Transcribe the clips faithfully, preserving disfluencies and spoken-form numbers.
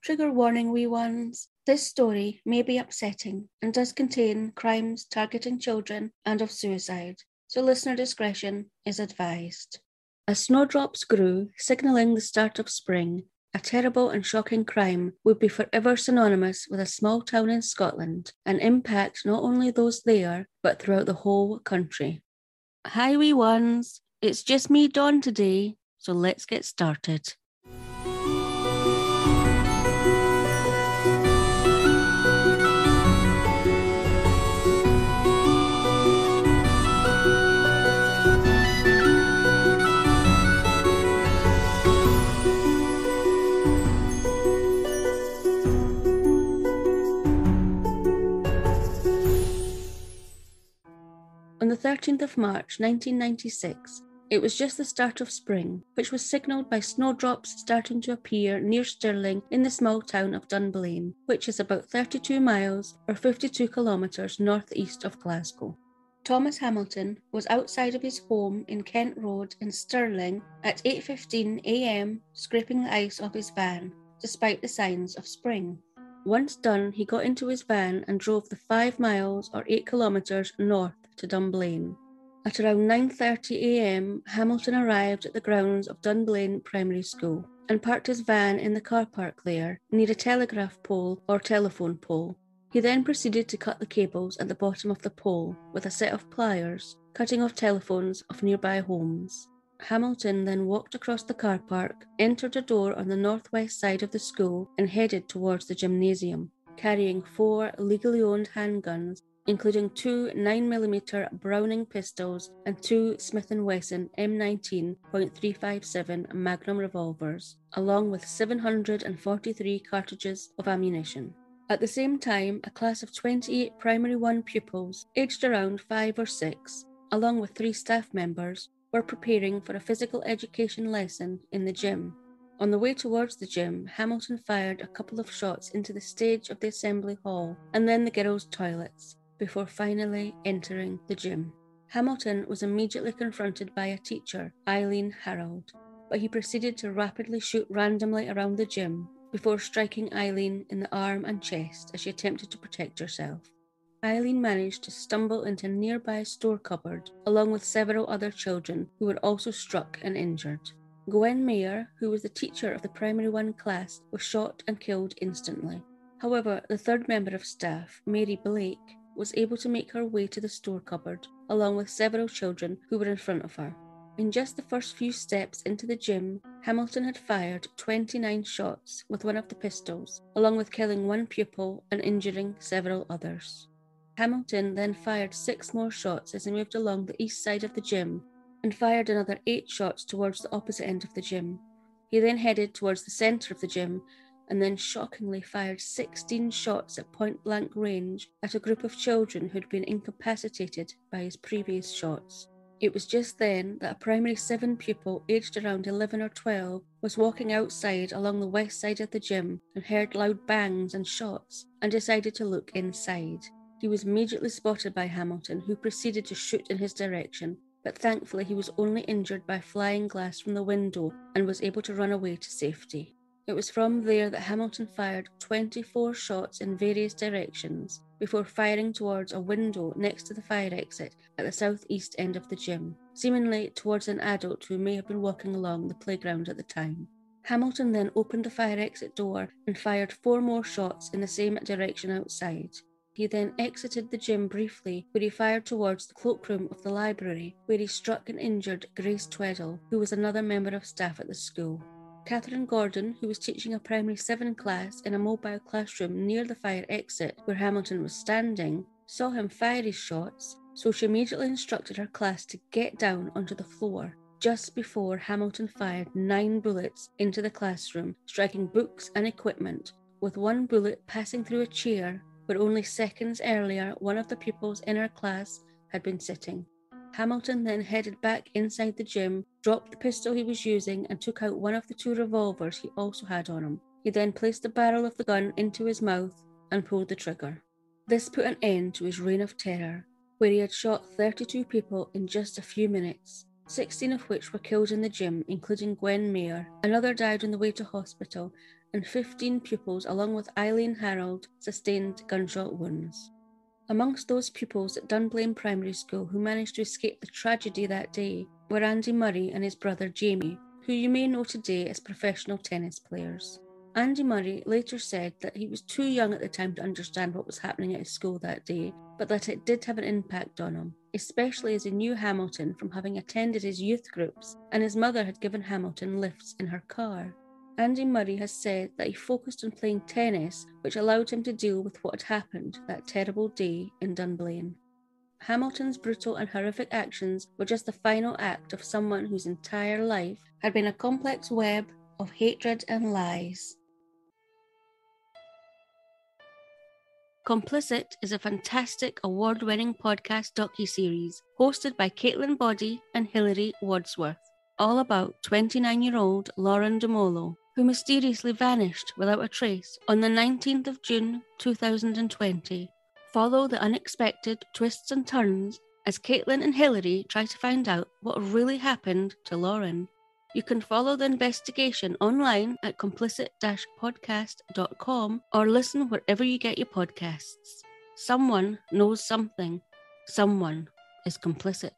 Trigger warning, wee ones. This story may be upsetting and does contain crimes targeting children and of suicide, so listener discretion is advised. As snowdrops grew, signalling the start of spring, a terrible and shocking crime would be forever synonymous with a small town in Scotland and impact not only those there, but throughout the whole country. Hi, wee ones. It's just me, Dawn, today, so let's get started. On the thirteenth of March nineteen ninety-six, it was just the start of spring, which was signalled by snowdrops starting to appear near Stirling in the small town of Dunblane, which is about thirty-two miles or fifty-two kilometres north-east of Glasgow. Thomas Hamilton was outside of his home in Kent Road in Stirling at eight fifteen a m scraping the ice off his van, despite the signs of spring. Once done, he got into his van and drove the five miles or eight kilometres north to Dunblane. At around nine thirty a m, Hamilton arrived at the grounds of Dunblane Primary School and parked his van in the car park there, near a telegraph pole or telephone pole. He then proceeded to cut the cables at the bottom of the pole with a set of pliers, cutting off telephones of nearby homes. Hamilton then walked across the car park, entered a door on the northwest side of the school and headed towards the gymnasium, carrying four legally owned handguns, including two nine millimeter Browning pistols and two Smith and Wesson M nineteen point three five seven Magnum revolvers, along with seven hundred forty-three cartridges of ammunition. At the same time, a class of twenty-eight Primary one pupils, aged around five or six, along with three staff members, were preparing for a physical education lesson in the gym. On the way towards the gym, Hamilton fired a couple of shots into the stage of the assembly hall and then the girls' toilets, before finally entering the gym. Hamilton was immediately confronted by a teacher, Eileen Harold, but he proceeded to rapidly shoot randomly around the gym before striking Eileen in the arm and chest as she attempted to protect herself. Eileen managed to stumble into a nearby store cupboard, along with several other children who were also struck and injured. Gwen Mayer, who was the teacher of the Primary one class, was shot and killed instantly. However, the third member of staff, Mary Blake, was able to make her way to the store cupboard, along with several children who were in front of her. In just the first few steps into the gym, Hamilton had fired twenty-nine shots with one of the pistols, along with killing one pupil and injuring several others. Hamilton then fired six more shots as he moved along the east side of the gym, and fired another eight shots towards the opposite end of the gym. He then headed towards the centre of the gym, and then shockingly fired sixteen shots at point-blank range at a group of children who had been incapacitated by his previous shots. It was just then that a Primary seven pupil aged around eleven or twelve was walking outside along the west side of the gym and heard loud bangs and shots and decided to look inside. He was immediately spotted by Hamilton, who proceeded to shoot in his direction, but thankfully he was only injured by flying glass from the window and was able to run away to safety. It was from there that Hamilton fired twenty-four shots in various directions before firing towards a window next to the fire exit at the southeast end of the gym, seemingly towards an adult who may have been walking along the playground at the time. Hamilton then opened the fire exit door and fired four more shots in the same direction outside. He then exited the gym briefly, where he fired towards the cloakroom of the library, where he struck and injured Grace Tweddle, who was another member of staff at the school. Catherine Gordon, who was teaching a Primary seven class in a mobile classroom near the fire exit where Hamilton was standing, saw him fire his shots, so she immediately instructed her class to get down onto the floor, just before Hamilton fired nine bullets into the classroom, striking books and equipment, with one bullet passing through a chair where only seconds earlier one of the pupils in her class had been sitting. Hamilton then headed back inside the gym, dropped the pistol he was using and took out one of the two revolvers he also had on him. He then placed the barrel of the gun into his mouth and pulled the trigger. This put an end to his reign of terror, where he had shot thirty-two people in just a few minutes, sixteen of which were killed in the gym, including Gwen Mayer. Another died on the way to hospital, and fifteen pupils, along with Eileen Harold, sustained gunshot wounds. Amongst those pupils at Dunblane Primary School who managed to escape the tragedy that day were Andy Murray and his brother Jamie, who you may know today as professional tennis players. Andy Murray later said that he was too young at the time to understand what was happening at his school that day, but that it did have an impact on him, especially as he knew Hamilton from having attended his youth groups, and his mother had given Hamilton lifts in her car. Andy Murray has said that he focused on playing tennis, which allowed him to deal with what had happened that terrible day in Dunblane. Hamilton's brutal and horrific actions were just the final act of someone whose entire life had been a complex web of hatred and lies. Complicit is a fantastic award-winning podcast docuseries hosted by Caitlin Boddy and Hilary Wadsworth, all about twenty-nine-year-old Lauren DeMolo, who mysteriously vanished without a trace on the nineteenth of June two thousand twenty. Follow the unexpected twists and turns as Caitlin and Hilary try to find out what really happened to Lauren. You can follow the investigation online at complicit dash podcast dot com or listen wherever you get your podcasts. Someone knows something. Someone is complicit.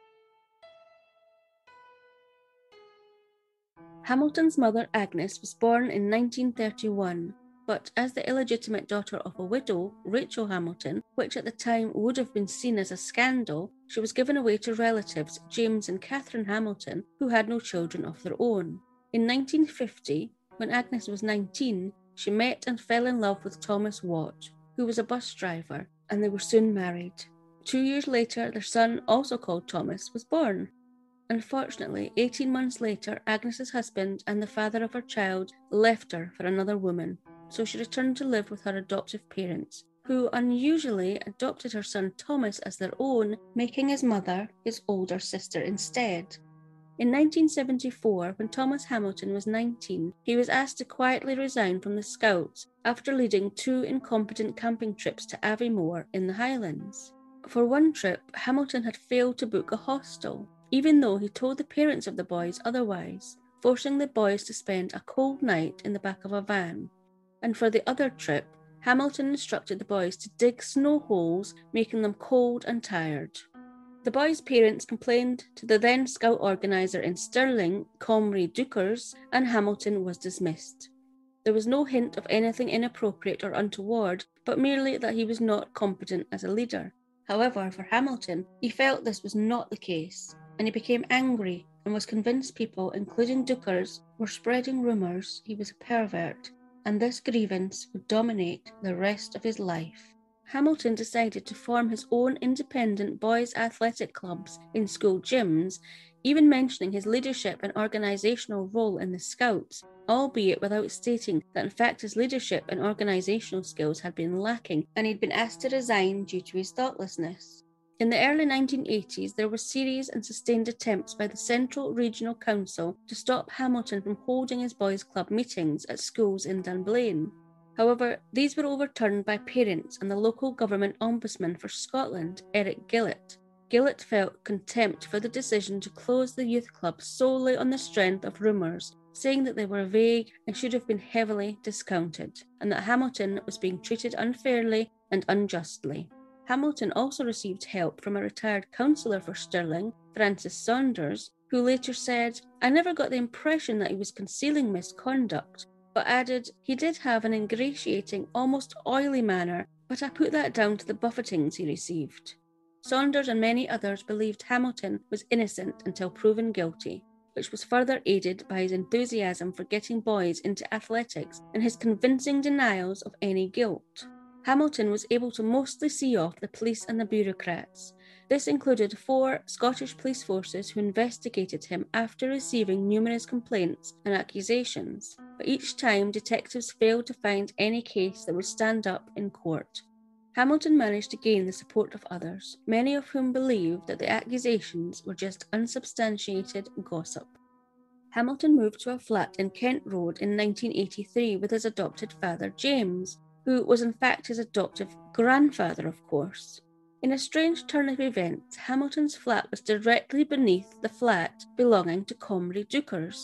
Hamilton's mother Agnes was born in nineteen thirty-one, but as the illegitimate daughter of a widow, Rachel Hamilton, which at the time would have been seen as a scandal, she was given away to relatives James and Catherine Hamilton, who had no children of their own. In nineteen fifty, when Agnes was nineteen, she met and fell in love with Thomas Watt, who was a bus driver, and they were soon married. Two years later, their son, also called Thomas, was born. Unfortunately, eighteen months later, Agnes's husband and the father of her child left her for another woman, so she returned to live with her adoptive parents, who unusually adopted her son Thomas as their own, making his mother his older sister instead. In nineteen seventy-four, when Thomas Hamilton was nineteen, he was asked to quietly resign from the Scouts after leading two incompetent camping trips to Aviemore in the Highlands. For one trip, Hamilton had failed to book a hostel, even though he told the parents of the boys otherwise, forcing the boys to spend a cold night in the back of a van. And for the other trip, Hamilton instructed the boys to dig snow holes, making them cold and tired. The boys' parents complained to the then Scout organiser in Stirling, Comrie Dukers, and Hamilton was dismissed. There was no hint of anything inappropriate or untoward, but merely that he was not competent as a leader. However, for Hamilton, he felt this was not the case, and he became angry and was convinced people, including Dukers, were spreading rumours he was a pervert, and this grievance would dominate the rest of his life. Hamilton decided to form his own independent boys' athletic clubs in school gyms, even mentioning his leadership and organisational role in the Scouts, albeit without stating that in fact his leadership and organisational skills had been lacking and he'd been asked to resign due to his thoughtlessness. In the early nineteen eighties, there were serious and sustained attempts by the Central Regional Council to stop Hamilton from holding his boys' club meetings at schools in Dunblane. However, these were overturned by parents and the local government ombudsman for Scotland, Eric Gillett. Gillett felt contempt for the decision to close the youth club solely on the strength of rumours, saying that they were vague and should have been heavily discounted, and that Hamilton was being treated unfairly and unjustly. Hamilton also received help from a retired councillor for Stirling, Francis Saunders, who later said, "I never got the impression that he was concealing misconduct, but added he did have an ingratiating, almost oily manner, but I put that down to the buffetings he received." Saunders and many others believed Hamilton was innocent until proven guilty, which was further aided by his enthusiasm for getting boys into athletics and his convincing denials of any guilt. Hamilton was able to mostly see off the police and the bureaucrats. This included four Scottish police forces who investigated him after receiving numerous complaints and accusations, but each time detectives failed to find any case that would stand up in court. Hamilton managed to gain the support of others, many of whom believed that the accusations were just unsubstantiated gossip. Hamilton moved to a flat in Kent Road in nineteen eighty-three with his adopted father James, who was in fact his adoptive grandfather, of course. In a strange turn of events, Hamilton's flat was directly beneath the flat belonging to Comrie Dukers.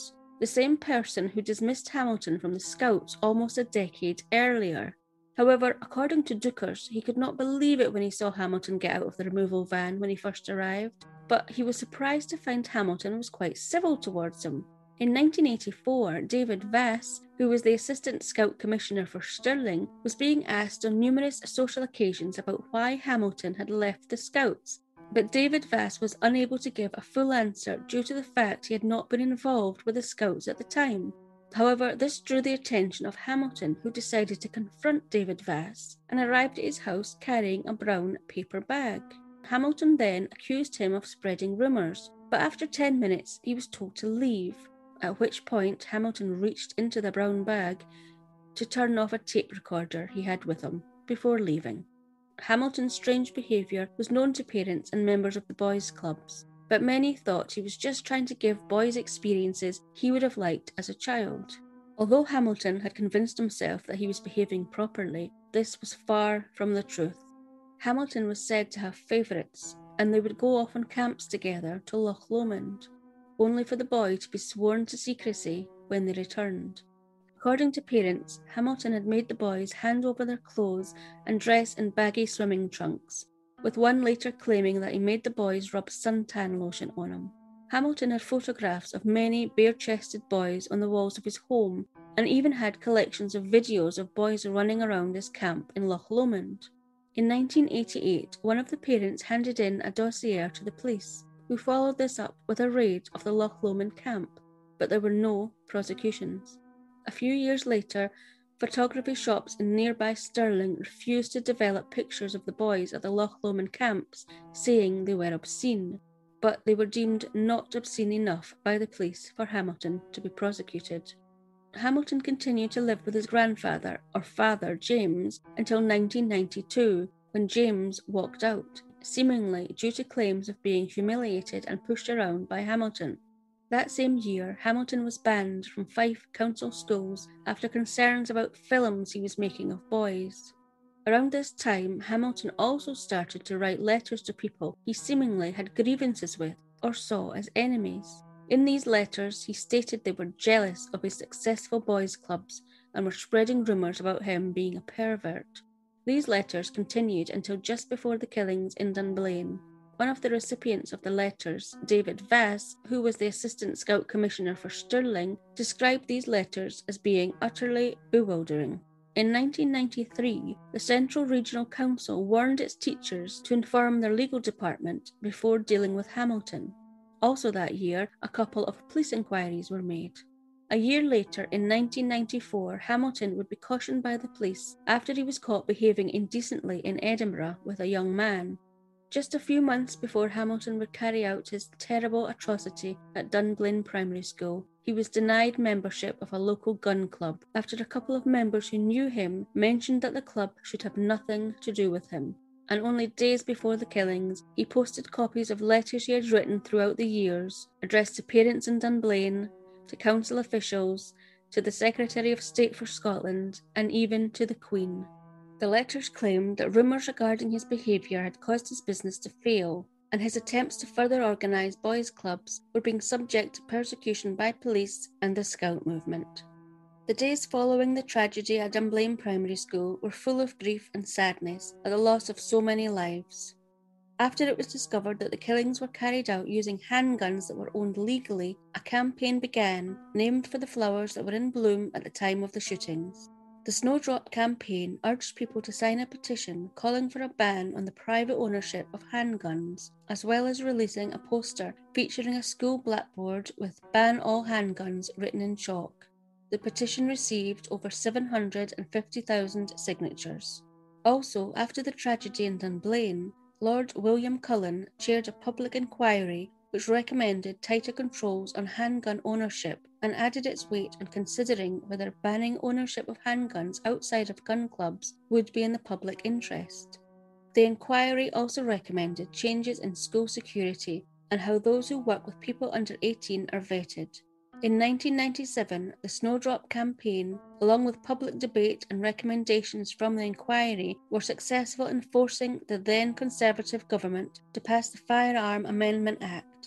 the same person who dismissed Hamilton from the Scouts almost a decade earlier. However, according to Dukers, he could not believe it when he saw Hamilton get out of the removal van when he first arrived, but he was surprised to find Hamilton was quite civil towards him. In nineteen eighty-four, David Vass, who was the Assistant Scout Commissioner for Stirling, was being asked on numerous social occasions about why Hamilton had left the Scouts, but David Vass was unable to give a full answer due to the fact he had not been involved with the Scouts at the time. However, this drew the attention of Hamilton, who decided to confront David Vass and arrived at his house carrying a brown paper bag. Hamilton then accused him of spreading rumours, but after ten minutes he was told to leave, at which point Hamilton reached into the brown bag to turn off a tape recorder he had with him before leaving. Hamilton's strange behaviour was known to parents and members of the boys' clubs, but many thought he was just trying to give boys experiences he would have liked as a child. Although Hamilton had convinced himself that he was behaving properly, this was far from the truth. Hamilton was said to have favourites, and they would go off on camps together to Loch Lomond, only for the boy to be sworn to secrecy when they returned. According to parents, Hamilton had made the boys hand over their clothes and dress in baggy swimming trunks, with one later claiming that he made the boys rub suntan lotion on him. Hamilton had photographs of many bare-chested boys on the walls of his home, and even had collections of videos of boys running around his camp in Loch Lomond. In nineteen eighty-eight, one of the parents handed in a dossier to the police, who followed this up with a raid of the Loch Lomond camp, but there were no prosecutions. A few years later, photography shops in nearby Stirling refused to develop pictures of the boys at the Loch Lomond camps, saying they were obscene, but they were deemed not obscene enough by the police for Hamilton to be prosecuted. Hamilton continued to live with his grandfather, or father, James, until nineteen ninety-two, when James walked out, seemingly due to claims of being humiliated and pushed around by Hamilton. That same year, Hamilton was banned from Fife Council schools after concerns about films he was making of boys. Around this time, Hamilton also started to write letters to people he seemingly had grievances with or saw as enemies. In these letters, he stated they were jealous of his successful boys' clubs and were spreading rumours about him being a pervert. These letters continued until just before the killings in Dunblane. One of the recipients of the letters, David Vass, who was the Assistant Scout Commissioner for Stirling, described these letters as being utterly bewildering. In nineteen ninety-three, the Central Regional Council warned its teachers to inform their legal department before dealing with Hamilton. Also that year, a couple of police inquiries were made. A year later, in nineteen ninety-four, Hamilton would be cautioned by the police after he was caught behaving indecently in Edinburgh with a young man. Just a few months before Hamilton would carry out his terrible atrocity at Dunblane Primary School, he was denied membership of a local gun club after a couple of members who knew him mentioned that the club should have nothing to do with him. And only days before the killings, he posted copies of letters he had written throughout the years, addressed to parents in Dunblane, to council officials, to the Secretary of State for Scotland, and even to the Queen. The letters claimed that rumours regarding his behaviour had caused his business to fail, and his attempts to further organise boys' clubs were being subject to persecution by police and the Scout movement. The days following the tragedy at Dunblane Primary School were full of grief and sadness at the loss of so many lives. After it was discovered that the killings were carried out using handguns that were owned legally, a campaign began named for the flowers that were in bloom at the time of the shootings. The Snowdrop campaign urged people to sign a petition calling for a ban on the private ownership of handguns, as well as releasing a poster featuring a school blackboard with "Ban all handguns" written in chalk. The petition received over seven hundred fifty thousand signatures. Also, after the tragedy in Dunblane, Lord William Cullen chaired a public inquiry which recommended tighter controls on handgun ownership and added its weight on considering whether banning ownership of handguns outside of gun clubs would be in the public interest. The inquiry also recommended changes in school security and how those who work with people under eighteen are vetted. In nineteen ninety-seven, the Snowdrop campaign, along with public debate and recommendations from the inquiry, were successful in forcing the then Conservative government to pass the Firearm Amendment Act.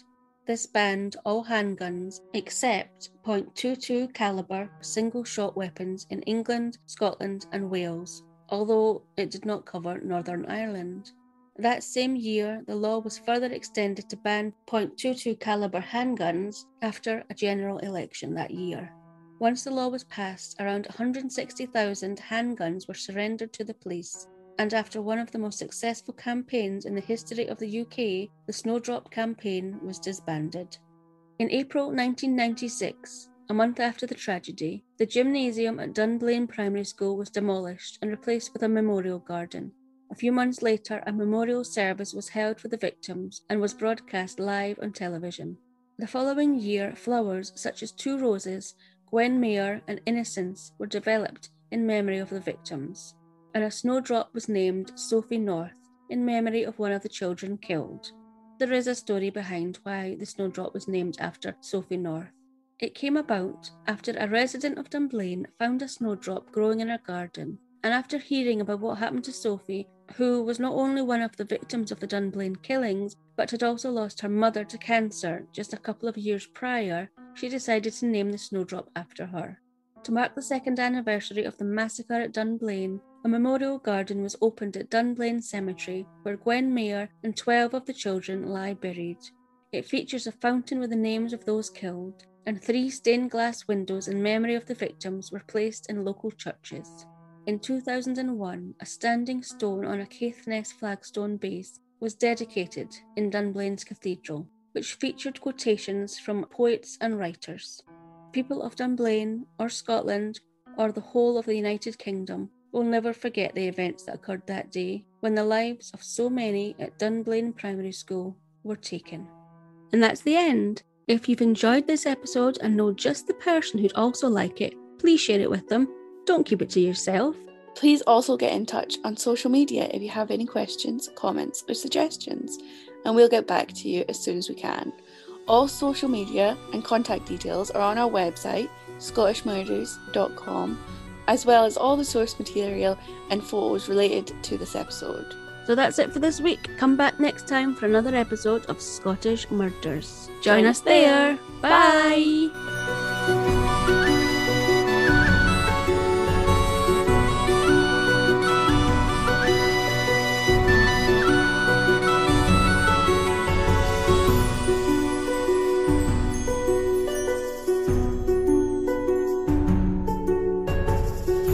This banned all handguns except point two two caliber single-shot weapons in England, Scotland and Wales, although it did not cover Northern Ireland. That same year, the law was further extended to ban point two two caliber handguns after a general election that year. Once the law was passed, around one hundred sixty thousand handguns were surrendered to the police, and after one of the most successful campaigns in the history of the U K, the Snowdrop campaign was disbanded. In April nineteen ninety-six, a month after the tragedy, the gymnasium at Dunblane Primary School was demolished and replaced with a memorial garden. A few months later, a memorial service was held for the victims and was broadcast live on television. The following year, flowers such as Two Roses, Gwen Mayer and Innocence were developed in memory of the victims, and a snowdrop was named Sophie North in memory of one of the children killed. There is a story behind why the snowdrop was named after Sophie North. It came about after a resident of Dunblane found a snowdrop growing in her garden, and after hearing about what happened to Sophie, who was not only one of the victims of the Dunblane killings, but had also lost her mother to cancer just a couple of years prior, she decided to name the snowdrop after her. To mark the second anniversary of the massacre at Dunblane, a memorial garden was opened at Dunblane Cemetery, where Gwen Mayer and twelve of the children lie buried. It features a fountain with the names of those killed, and three stained glass windows in memory of the victims were placed in local churches. In two thousand one, a standing stone on a Caithness flagstone base was dedicated in Dunblane's cathedral, which featured quotations from poets and writers. People of Dunblane, or Scotland, or the whole of the United Kingdom will never forget the events that occurred that day when the lives of so many at Dunblane Primary School were taken. And that's the end. If you've enjoyed this episode and know just the person who'd also like it, please share it with them. Don't keep it to yourself. Please also get in touch on social media if you have any questions, comments or suggestions, and we'll get back to you as soon as we can. All social media and contact details are on our website, scottish murders dot com, as well as all the source material and photos related to this episode. So that's it for this week. Come back next time for another episode of Scottish Murders. Join, Join us there. there. Bye. Bye.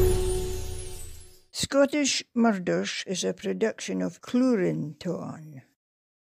Scottish Murders is a production of Clurin Ton.